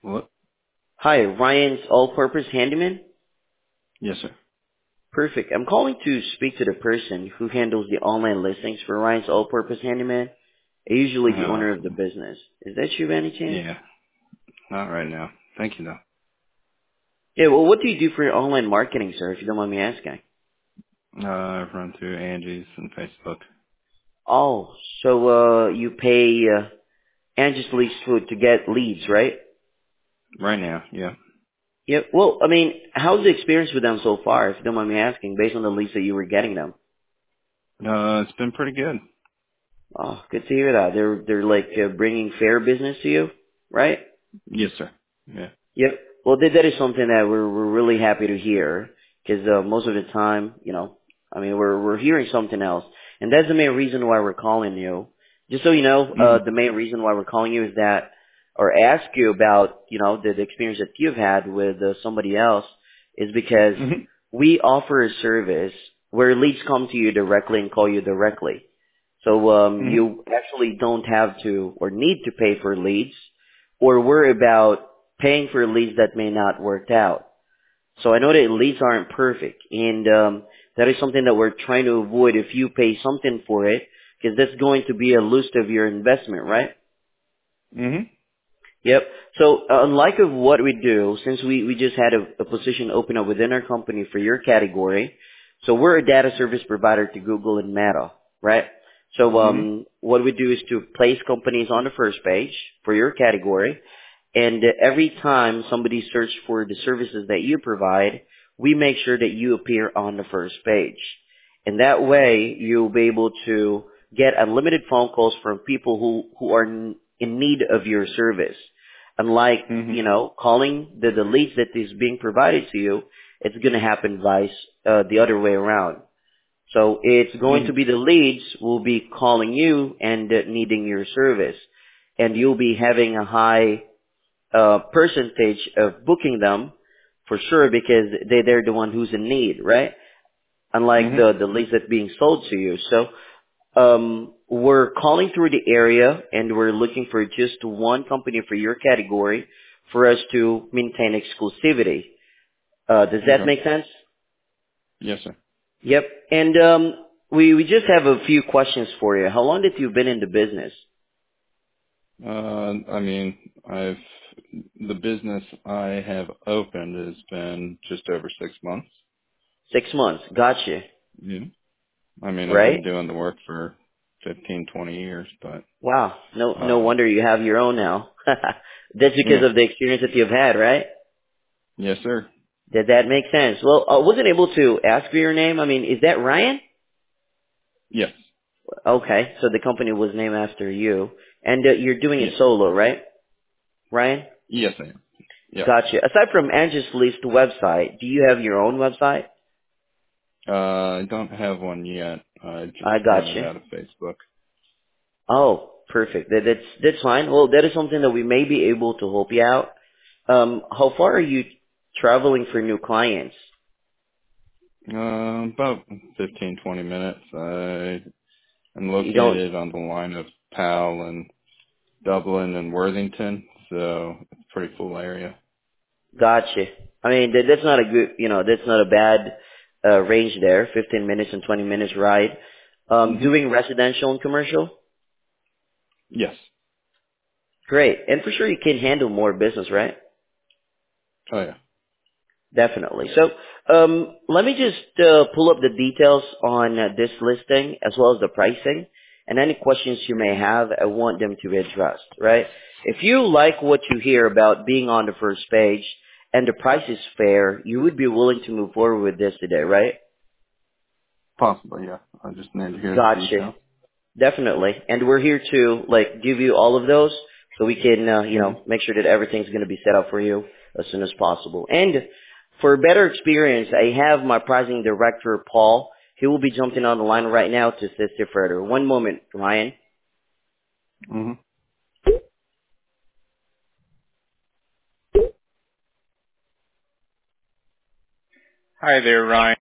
What? Hi, Ryan's All-Purpose Handyman. Yes, sir. Perfect. I'm calling to speak to the person who handles the online listings for Ryan's All-Purpose Handyman. Usually the Uh, owner of the business. Is that you by any chance? yeah, not right now. Thank you, though. Yeah, well, what do you do for your online marketing, sir, if you don't mind me asking? I've run through Angie's and Facebook. Oh, so, you pay, Angie's Leads to get leads, right? Right now, yeah. Yep. Well, I mean, how's the experience with them so far, if you don't mind me asking, based on the leads that you were getting them? It's been pretty good. Oh, good to hear that. They're like bringing fair business to you, right? Yes, sir. Yeah. Yep. Well, that is something that we're really happy to hear because most of the time, I mean, we're hearing something else, and that's the main reason why we're calling you. Just so you know, Mhm. the main reason why we're calling you is that, or ask you about, the experience that you've had with somebody else, is because Mhm. we offer a service where leads come to you directly and call you directly. So Mhm. you actually don't have to or need to pay for leads or worry about paying for leads that may not work out. So I know that leads aren't perfect, and that is something that we're trying to avoid if you pay something for it, because that's going to be a loss of your investment, right? Mhm. Yep. So unlike of what we do, since we just had a position open up within our company for your category, so we're a data service provider to Google and Meta, right? So Mhm. what we do is to place companies on the first page for your category, and every time somebody searches for the services that you provide, we make sure that you appear on the first page. And that way, you'll be able to get unlimited phone calls from people who are in need of your service. Unlike, Mhm. calling the leads that is being provided to you, it's going to happen the other way around. So it's going to Mhm. be the leads will be calling you and needing your service. And you'll be having a high percentage of booking them for sure because they're the one who's in need, right? Unlike Mhm. the leads that being sold to you. So we're calling through the area and we're looking for just one company for your category for us to maintain exclusivity. Does that Okay. make sense? Yes, sir. Yep. And we just have a few questions for you. How long did you been in the business? I mean, the business I have opened has been just over 6 months. 6 months. Gotcha. Yeah. I mean, I've Right? been doing the work for 15, 20 years, but, Wow. No uh, wonder you have your own now. That's because yeah. of the experience that you've had, right? Yes, sir. That makes sense. Well, I wasn't able to ask for your name. I mean, is that Ryan? Yes. Okay, so the company was named after you. And you're doing it Yes. solo, right, Ryan? Yes, I am. Yeah. Gotcha. Aside from Angie's List website, do you have your own website? I don't have one yet. I just I ran it gotcha. out of Facebook. Oh, perfect. That's fine. Well, that is something that we may be able to help you out. How far are you traveling for new clients? About 15, 20 minutes. I'm You don't. located on the line of Powell and Dublin and Worthington, so it's a pretty full area. Gotcha. I mean, that's not a good, that's not a bad range there. 15 minutes and 20 minutes ride. Hmm. Doing residential and commercial? Yes. Great. And for sure you can handle more business, right? Oh, yeah. Definitely. So, let me just pull up the details on this listing as well as the pricing. And any questions you may have, I want them to be addressed, right? If you like what you hear about being on the first page and the price is fair, you would be willing to move forward with this today, right? Possibly, yeah. I just need to hear the Gotcha. details. Definitely. And we're here to give you all of those so we can Hmm. make sure that everything's going to be set up for you as soon as possible. And for a better experience, I have my pricing director Paul. He will be jumping on the line right now to assist you further. One moment, Ryan. Hmm. Hi there, Ryan.